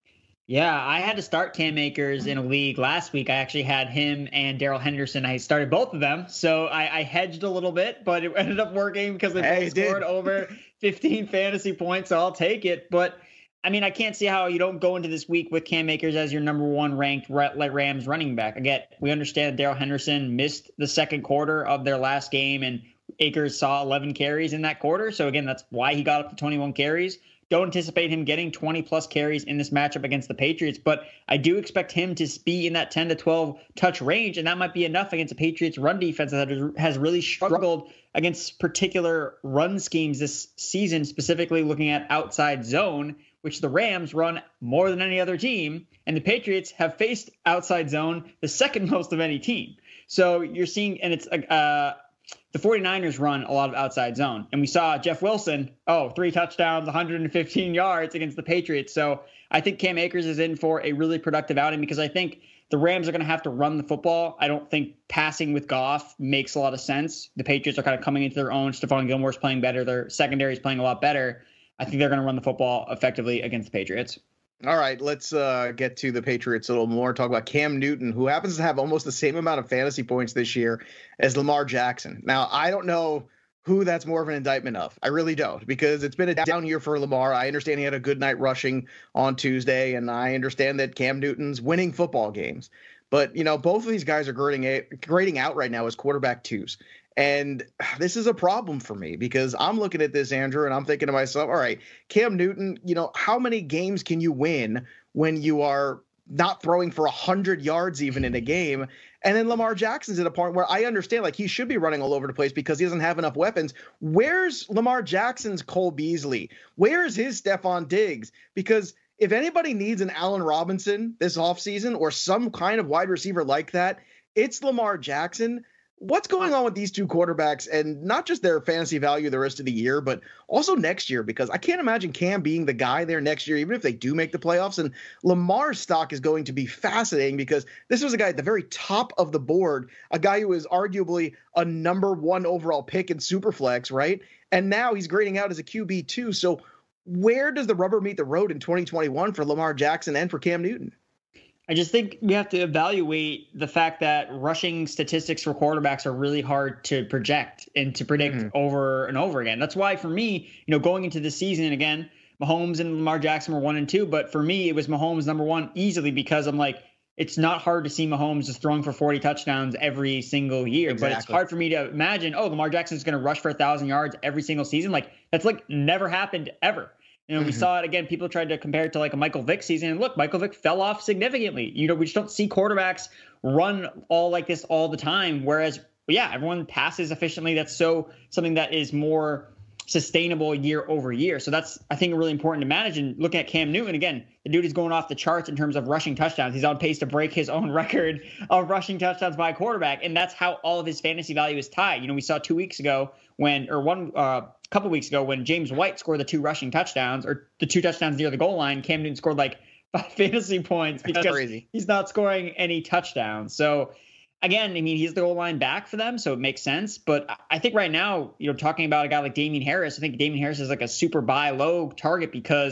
Yeah, I had to start Cam Akers in a league last week. I actually had him and Darrell Henderson. I started both of them, so I, I hedged a little bit, but it ended up working because they
hey,
both scored over fifteen fantasy points, so I'll take it. But, I mean, I can't see how you don't go into this week with Cam Akers as your number one ranked Rams running back. Again, we understand that Darrell Henderson missed the second quarter of their last game, and Akers saw eleven carries in that quarter. So, again, that's why he got up to twenty-one carries. Don't anticipate him getting twenty plus carries in this matchup against the Patriots, but I do expect him to be in that ten to twelve touch range, and that might be enough against a Patriots run defense that has really struggled against particular run schemes this season, specifically looking at outside zone, which the Rams run more than any other team, and the Patriots have faced outside zone the second most of any team. So you're seeing, and it's uh the 49ers run a lot of outside zone, and we saw Jeff Wilson, oh, three touchdowns, one hundred fifteen yards against the Patriots. So I think Cam Akers is in for a really productive outing, because I think the Rams are going to have to run the football. I don't think passing with Goff makes a lot of sense. The Patriots are kind of coming into their own. Stephon Gilmore's playing better. Their secondary is playing a lot better. I think they're going to run the football effectively against the Patriots.
All right, let's uh, get to the Patriots a little more. Talk about Cam Newton, who happens to have almost the same amount of fantasy points this year as Lamar Jackson. Now, I don't know who that's more of an indictment of. I really don't, because it's been a down year for Lamar. I understand he had a good night rushing on Tuesday, and I understand that Cam Newton's winning football games. But, you know, both of these guys are grading, a, grading out right now as quarterback twos. And this is a problem for me, because I'm looking at this, Andrew, and I'm thinking to myself, all right, Cam Newton, you know, how many games can you win when you are not throwing for one hundred yards even in a game? And then Lamar Jackson's at a point where I understand, like, he should be running all over the place because he doesn't have enough weapons. Where's Lamar Jackson's Cole Beasley? Where's his Stephon Diggs? Because if anybody needs an Allen Robinson this offseason or some kind of wide receiver like that, it's Lamar Jackson. What's going on with these two quarterbacks, and not just their fantasy value the rest of the year, but also next year? Because I can't imagine Cam being the guy there next year, even if they do make the playoffs. And Lamar's stock is going to be fascinating, because this was a guy at the very top of the board, a guy who was arguably a number one overall pick in Superflex, right? And now he's grading out as a Q B two. So where does the rubber meet the road in twenty twenty-one for Lamar Jackson and for Cam Newton?
I just think we have to evaluate the fact that rushing statistics for quarterbacks are really hard to project and to predict mm-hmm. over and over again. That's why, for me, you know, going into the season, again, Mahomes and Lamar Jackson were one and two, but for me, it was Mahomes number one easily, because I'm like, it's not hard to see Mahomes just throwing for forty touchdowns every single year, exactly. But it's hard for me to imagine, oh, Lamar Jackson's going to rush for a thousand yards every single season. Like, that's like never happened ever. You know, mm-hmm. we saw it again. People tried to compare it to like a Michael Vick season. And look, Michael Vick fell off significantly. You know, we just don't see quarterbacks run all like this all the time. Whereas, yeah, everyone passes efficiently. That's so something that is more sustainable year over year. So that's, I think, really important to manage. And looking at Cam Newton, again, the dude is going off the charts in terms of rushing touchdowns. He's on pace to break his own record of rushing touchdowns by a quarterback. And that's how all of his fantasy value is tied. You know, we saw two weeks ago when, or one, uh, couple weeks ago when James White scored the two rushing touchdowns, or the two touchdowns near the goal line, Cam Newton scored like five fantasy points because he's not scoring any touchdowns. So again, I mean, he's the goal line back for them, so it makes sense. But I think right now, you know, talking about a guy like Damien Harris, I think Damien Harris is like a super buy low target, because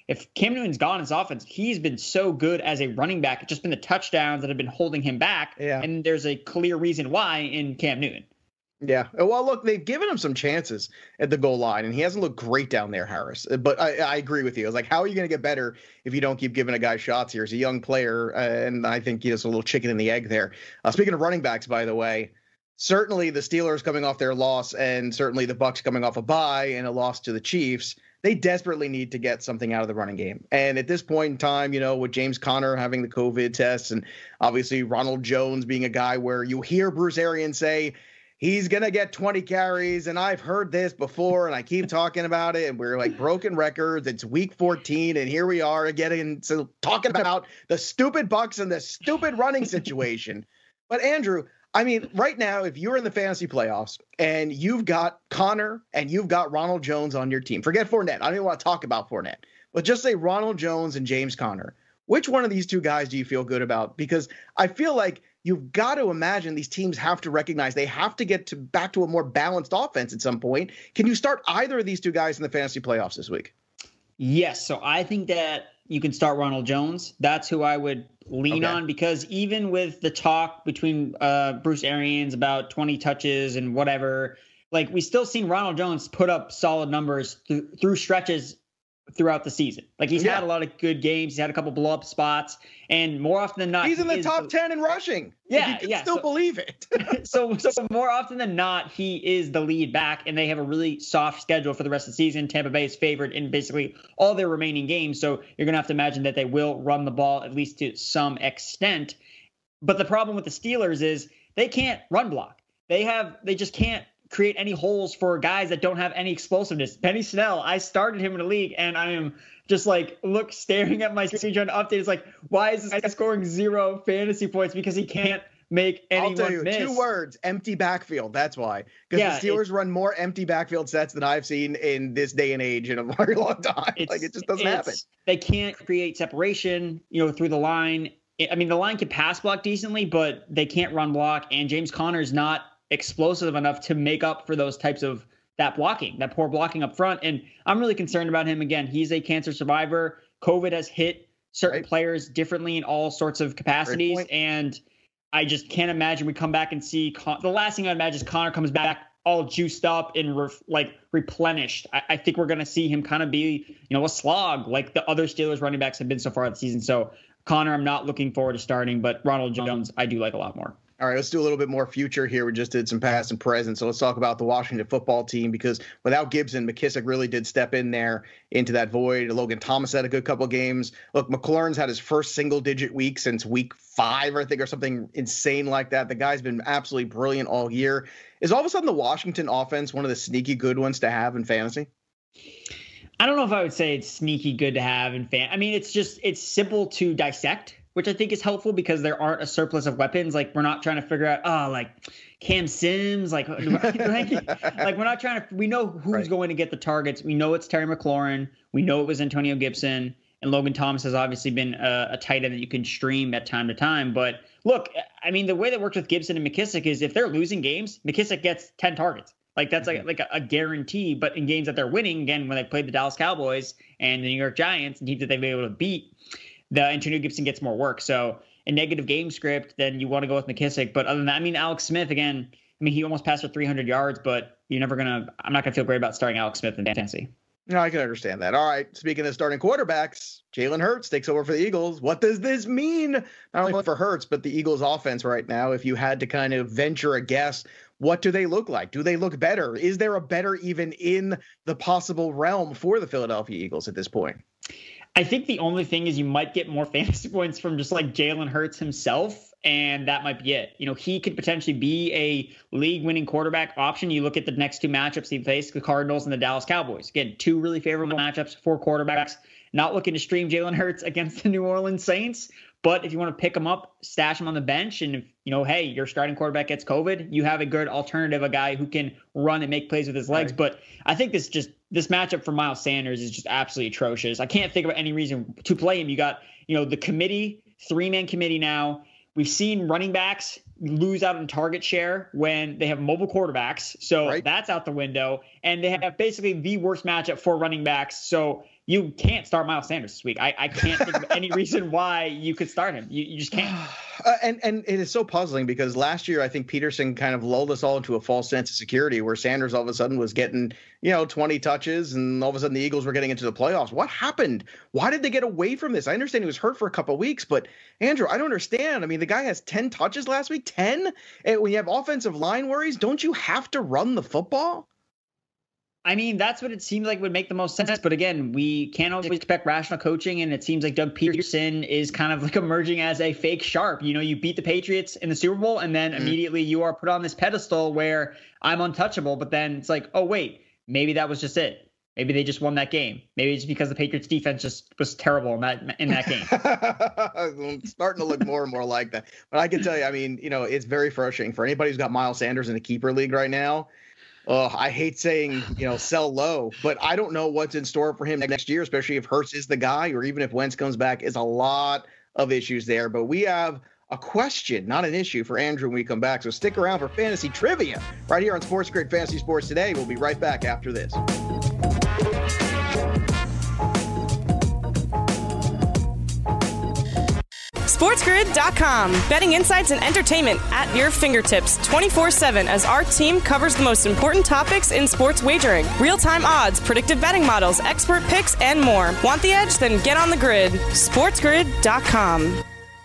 if Cam Newton's gone in his offense, he's been so good as a running back. It's just been the touchdowns that have been holding him back.
Yeah.
And there's a clear reason why in Cam Newton.
Yeah. Well, look, they've given him some chances at the goal line, and he hasn't looked great down there, Harris. But I, I agree with you. I was like, how are you going to get better if you don't keep giving a guy shots here? He's a young player, uh, and I think he has a little chicken in the egg there. Uh, speaking of running backs, by the way, certainly the Steelers coming off their loss, and certainly the Bucs coming off a bye and a loss to the Chiefs, they desperately need to get something out of the running game. And at this point in time, you know, with James Conner having the COVID tests, and obviously Ronald Jones being a guy where you hear Bruce Arians say, he's going to get twenty carries, and I've heard this before, and I keep talking about it, and we're like broken records. It's week fourteen, and here we are again so talking about the stupid Bucs and the stupid running situation. But, Andrew, I mean, right now, if you're in the fantasy playoffs and you've got Connor and you've got Ronald Jones on your team, forget Fournette. I don't even want to talk about Fournette, but just say Ronald Jones and James Conner. Which one of these two guys do you feel good about? Because I feel like you've got to imagine these teams have to recognize they have to get to back to a more balanced offense at some point. Can you start either of these two guys in the fantasy playoffs this week?
Yes. So I think that you can start Ronald Jones. That's who I would lean okay. on, because even with the talk between uh, Bruce Arians about twenty touches and whatever, like we still seen Ronald Jones put up solid numbers th- through stretches throughout the season. Like he's yeah. had a lot of good games. He's had a couple blow up spots, and more often than not,
he's in the top
the,
ten in rushing.
Yeah.
Like you can
yeah.
still
so,
believe it.
so, so more often than not, he is the lead back, and they have a really soft schedule for the rest of the season. Tampa Bay is favored in basically all their remaining games. So you're going to have to imagine that they will run the ball at least to some extent. But the problem with the Steelers is they can't run block. They have, they just can't create any holes for guys that don't have any explosiveness. Benny Snell, I started him in the league, and I am just like, look, staring at my screen trying to update. It's like, why is this guy scoring zero fantasy points? Because he can't make anyone
I'll tell you,
miss.
Two words, empty backfield. That's why. Because
yeah,
the Steelers run more empty backfield sets than I've seen in this day and age in a very long time. Like, it just doesn't happen.
They can't create separation, you know, through the line. I mean, the line can pass block decently, but they can't run block. And James Conner's not explosive enough to make up for those types of that blocking, that poor blocking up front. And I'm really concerned about him. Again, he's a cancer survivor. COVID has hit certain right. players differently in all sorts of capacities. And I just can't imagine we come back and see Con- the last thing I imagine is Connor comes back all juiced up and re- like replenished. I-, I think we're going to see him kind of be, you know, a slog like the other Steelers running backs have been so far this season. So Connor, I'm not looking forward to starting, but Ronald Jones, I do like a lot more.
All right, let's do a little bit more future here. We just did some past and present. So let's talk about the Washington football team, because without Gibson, McKissick really did step in there into that void. Logan Thomas had a good couple of games. Look, McLaurin's had his first single-digit week since week five, I think, or something insane like that. The guy's been absolutely brilliant all year. Is all of a sudden the Washington offense one of the sneaky good ones to have in fantasy?
I don't know if I would say it's sneaky good to have in fan. I mean, it's just it's simple to dissect, which I think is helpful because there aren't a surplus of weapons. Like, we're not trying to figure out, oh, like Cam Sims, like, like, like we're not trying to, we know who's right. going to get the targets. We know it's Terry McLaurin. We know it was Antonio Gibson, and Logan Thomas has obviously been a, a tight end that you can stream at time to time. But look, I mean, the way that works with Gibson and McKissick is if they're losing games, McKissick gets ten targets. Like, that's like, like a, a guarantee. But in games that they're winning, again, when they played the Dallas Cowboys and the New York Giants, and teams that they've been able to beat, the Antonio Gibson gets more work. So a negative game script, then you want to go with McKissick. But other than that, I mean, Alex Smith, again, I mean, he almost passed for three hundred yards, but you're never going to – I'm not going to feel great about starting Alex Smith in Tennessee.
No, I can understand that. All right, speaking of starting quarterbacks, Jalen Hurts takes over for the Eagles. What does this mean? Not only for Hurts, but the Eagles' offense right now. If you had to kind of venture a guess, what do they look like? Do they look better? Is there a better even in the possible realm for the Philadelphia Eagles at this point?
I think the only thing is you might get more fantasy points from just like Jalen Hurts himself, and that might be it. You know, he could potentially be a league-winning quarterback option. You look at the next two matchups he faced, the Cardinals and the Dallas Cowboys. Again, two really favorable matchups for quarterbacks. Not looking to stream Jalen Hurts against the New Orleans Saints, but if you want to pick him up, stash him on the bench, and if, you know, hey, your starting quarterback gets COVID, you have a good alternative, a guy who can run and make plays with his legs. Right. But I think this just this matchup for Miles Sanders is just absolutely atrocious. I can't think of any reason to play him. You got, you know, the committee, three-man committee now. We've seen running backs lose out on target share when they have mobile quarterbacks. So
right.
that's out the window. And they have basically the worst matchup for running backs. So you can't start Miles Sanders this week. I, I can't think of any reason why you could start him. You, you just can't.
Uh, and and it is so puzzling because last year I think Peterson kind of lulled us all into a false sense of security where Sanders all of a sudden was getting, you know, twenty touches and all of a sudden the Eagles were getting into the playoffs. What happened? Why did they get away from this? I understand he was hurt for a couple of weeks, but Andrew, I don't understand. I mean, the guy has ten touches last week, ten. And when you have offensive line worries, don't you have to run the football?
I mean, that's what it seems like would make the most sense. But again, we can't always expect rational coaching. And it seems like Doug Peterson is kind of like emerging as a fake sharp. You know, you beat the Patriots in the Super Bowl and then mm-hmm. immediately you are put on this pedestal where I'm untouchable. But then it's like, oh, wait, maybe that was just it. Maybe they just won that game. Maybe it's because the Patriots defense just was terrible in that in that game.
I'm starting to look more and more like that. But I can tell you, I mean, you know, it's very frustrating for anybody who's got Miles Sanders in a keeper league right now. Oh, I hate saying, you know, sell low, but I don't know what's in store for him next year, especially if Hurts is the guy or even if Wentz comes back. Is a lot of issues there. But we have a question, not an issue, for Andrew when we come back. So stick around for fantasy trivia right here on Sports Grid Fantasy Sports Today. We'll be right back after this.
SportsGrid dot com. Betting insights and entertainment at your fingertips twenty-four seven as our team covers the most important topics in sports wagering. Real-time odds, predictive betting models, expert picks, and more. Want the edge? Then get on the grid. SportsGrid dot com.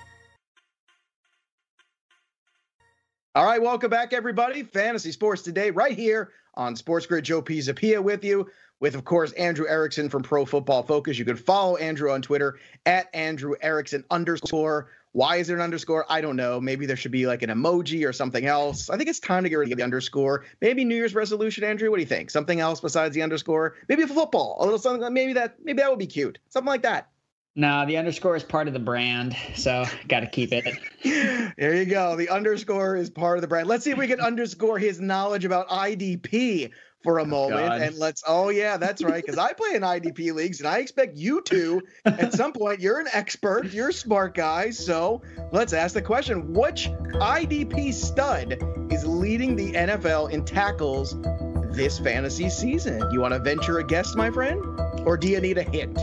All right, welcome back, everybody. Fantasy Sports Today right here on Sports Grid. Joe Pisapia with you. With, of course, Andrew Erickson from Pro Football Focus. You can follow Andrew on Twitter at Andrew Erickson underscore. Why is there an underscore? I don't know. Maybe there should be like an emoji or something else. I think it's time to get rid of the underscore. Maybe New Year's resolution, Andrew. What do you think? Something else besides the underscore? Maybe football. A little something. Maybe that. Maybe that would be cute. Something like that.
No, the underscore is part of the brand, so got to keep it.
There you go. The underscore is part of the brand. Let's see if we can underscore his knowledge about I D P for a moment.
God.
And let's, oh yeah, that's right. Because I play in I D P leagues and I expect you to, at some point, you're an expert, you're a smart guy. So let's ask the question, which I D P stud is leading the N F L in tackles this fantasy season? You want to venture a guess, my friend? Or do you need a hint?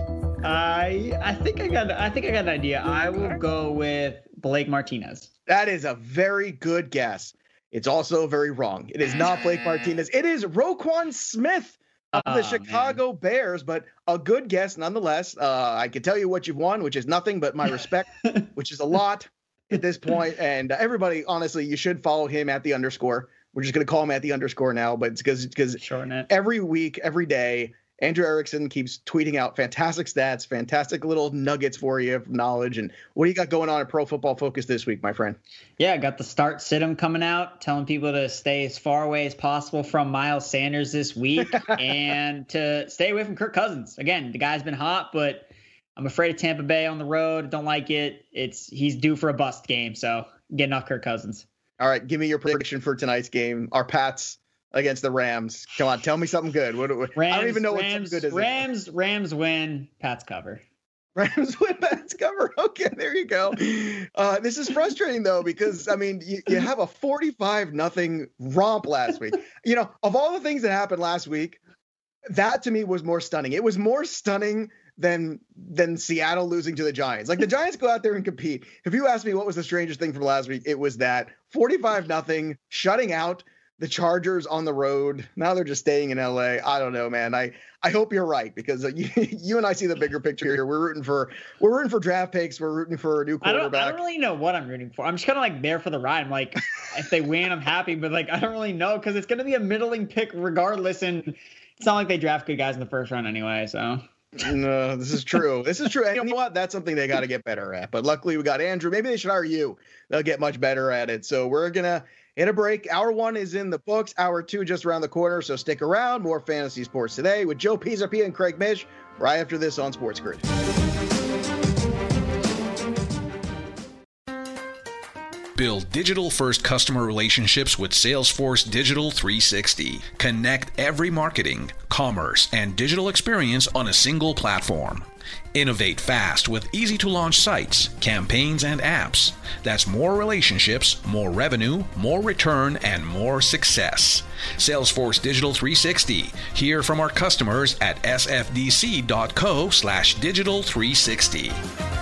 I I think I got I think I got an idea. I will go with Blake Martinez.
That is a very good guess. It's also very wrong. It is not Blake Martinez. It is Roquan Smith of the oh, Chicago man. Bears, but a good guess nonetheless. Uh, I can tell you what you've won, which is nothing but my respect, which is a lot at this point. And uh, everybody, honestly, you should follow him at the underscore. We're just going to call him at the underscore now, but it's because because every week, every day, Andrew Erickson keeps tweeting out fantastic stats, fantastic little nuggets for you of knowledge. And what do you got going on at Pro Football Focus this week, my friend?
Yeah, got the start sit-em coming out, telling people to stay as far away as possible from Miles Sanders this week and to stay away from Kirk Cousins. Again, the guy's been hot, but I'm afraid of Tampa Bay on the road. Don't like it. It's he's due for a bust game, so getting off Kirk Cousins.
All right, give me your prediction for tonight's game. Our Pats against the Rams. Come on, tell me something good. What, what,
Rams,
I don't even know what
Rams,
something good is.
Rams, Rams win, Pats cover.
Rams win, Pats cover. Okay, there you go. Uh, this is frustrating, though, because, I mean, you, you have a forty-five nothing romp last week. You know, of all the things that happened last week, that to me was more stunning. It was more stunning than than Seattle losing to the Giants. Like, the Giants go out there and compete. If you ask me what was the strangest thing from last week, it was that forty-five nothing shutting out the Chargers on the road. Now they're just staying in L A. I don't know, man. I, I hope you're right because uh, you, you and I see the bigger picture here. We're rooting for we're rooting for draft picks. We're rooting for a new quarterback.
I don't, I don't really know what I'm rooting for. I'm just kind of like there for the ride. I'm like, if they win, I'm happy, but like I don't really know because it's going to be a middling pick regardless, and it's not like they draft good guys in the first round anyway. So.
No, this is true. This is true. And you know what? That's something they got to get better at. But luckily we got Andrew. Maybe they should hire you. They'll get much better at it. So we're gonna. In a break, hour one is in the books, hour two just around the corner, so stick around. More Fantasy Sports Today with Joe Pisapia and Craig Mish right after this on Sports Grid.
Build digital-first customer relationships with Salesforce Digital three sixty. Connect every marketing, commerce, and digital experience on a single platform. Innovate fast with easy-to-launch sites, campaigns, and apps. That's more relationships, more revenue, more return, and more success. Salesforce Digital three sixty. Hear from our customers at sfdc.co slash digital360.